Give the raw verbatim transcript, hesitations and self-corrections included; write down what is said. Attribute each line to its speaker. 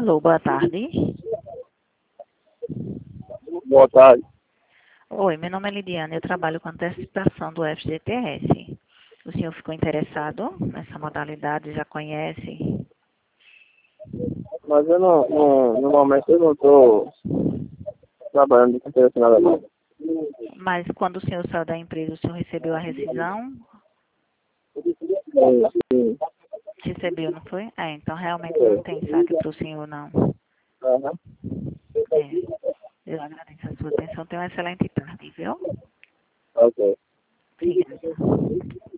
Speaker 1: Alô, boa tarde.
Speaker 2: Boa tarde.
Speaker 1: Oi, meu nome é Lidiane, eu trabalho com antecipação do F G T S. O senhor ficou interessado nessa modalidade, já conhece?
Speaker 2: Mas eu não, não no momento eu não estou trabalhando com interesse nada não.
Speaker 1: Mas quando o senhor saiu da empresa, o senhor recebeu a rescisão?
Speaker 2: Sim, sim.
Speaker 1: Recebeu, não foi? É, então realmente não tem saque para o senhor, não.
Speaker 2: Aham.
Speaker 1: É, eu agradeço a sua atenção. Tenha uma excelente tarde, viu?
Speaker 2: Ok.
Speaker 1: Obrigada.